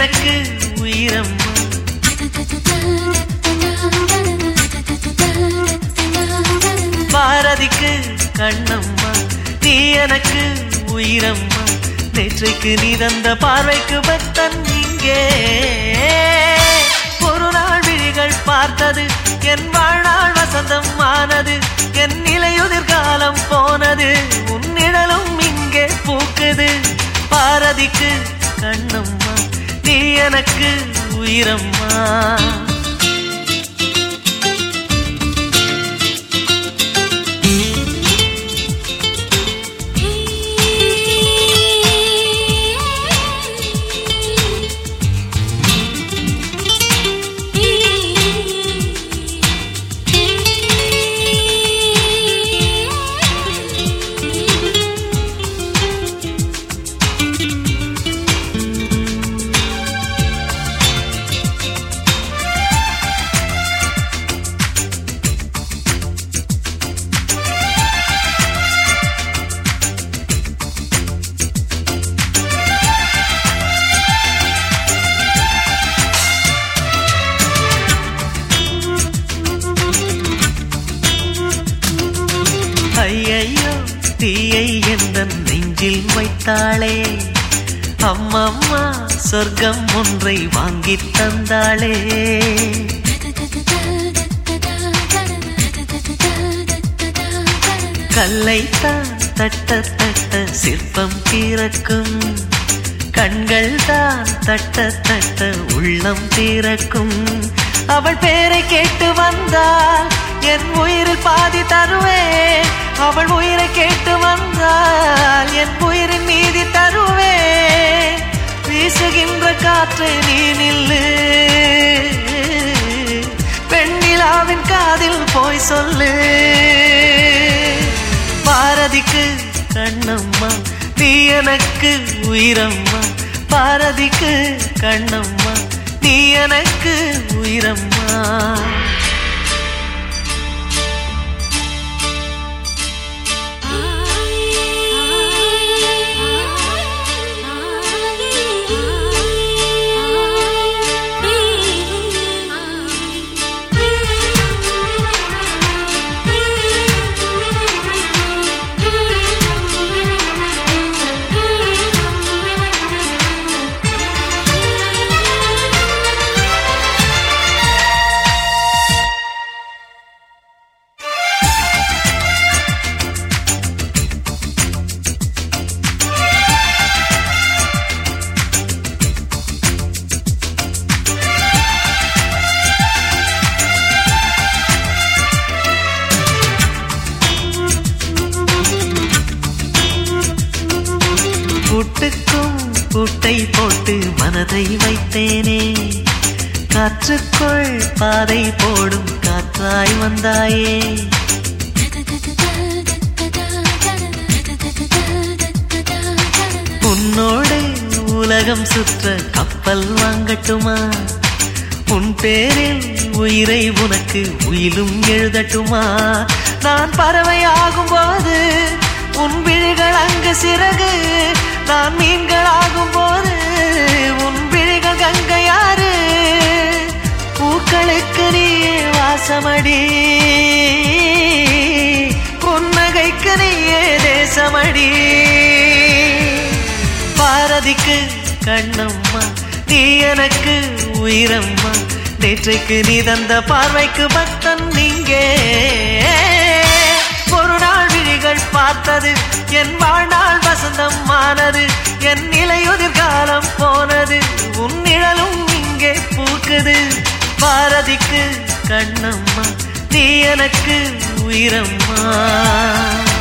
எனக்கு உயிரம்மா. பாரதிக்கு கண்ணம்மா நீ எனக்கு உயிரம்மா. நேற்றைக்கு நீ தந்த பார்வைக்கு பக்தன் இங்கே. ஒரு நாள் விழிகள் பார்த்தது என் வாழ்நாள் வசந்தம் ஆனது. என் நிலையுதிர் காலம் போனது உன் நிழலும் இங்கே பூக்குது. பாரதிக்கு கண்ணம்மா நீ எனக்கு உயிரம்மா. ஐயையோ தீயை எந்த நெஞ்சில் வைத்தாளே. அம்மம்மா சொர்க்கம் ஒன்றை வாங்கி தந்தாளே. கல்லைத்தான் தட்ட தட்ட சிற்பம் திறக்கும். கண்கள் தான் தட்ட தட்ட உள்ளம் திறக்கும். அவள் பேரை கேட்டு வந்தால் என் உயிரில் பாதி தருவேன். அவள் உயிரை கேட்டு வந்தால் என் உயிரின் மீதி தருவேன். வீசுகின்ற காற்றை நீ நில்லு, பெண்ணிலாவின் காதில் போய் சொல்லு. பாரதிக்கு கண்ணம்மா நீ எனக்கு உயிரம்மா. பாரதிக்கு கண்ணம்மா நீ எனக்கு உயிரம்மா. பூட்டுக்கும் பூட்டை போட்டு மனதை வைத்தேனே. காற்றுக்குள் பாதை போடும் காற்றாய் வந்தாயே. உன்னோடு உலகம் சுற்ற கப்பல் வாங்கட்டுமா? உன் பேரில் உயிரை உனக்கு உயிலும் எழுதட்டுமா? நான் பறவை ஆகும் போது உன் விழிகள் அங்கு சிறகு. நான் மீன்கள் ஆகும் போது உன் விழிகள் கங்கையாறு. பூக்களுக்கு நீயே வாசமடி, புன்னகைக்கு நீயே தேசமடி. பாரதிக்கு கண்ணம்மா நீ எனக்கு உயிரம்மா. நேற்றைக்கு நீ தந்த பார்வைக்கு பக்தன் நீங்கே. ஒரு நாள் விழிகள் பார்த்தது என் வாழ்நாள் வசந்தம் ஆனது. என் நிலையுதிர் காலம் போனது உன் நிழலும் இங்கே பூக்குது. பாரதிக்கு கண்ணம்மா நீ எனக்கு உயிரம்மா.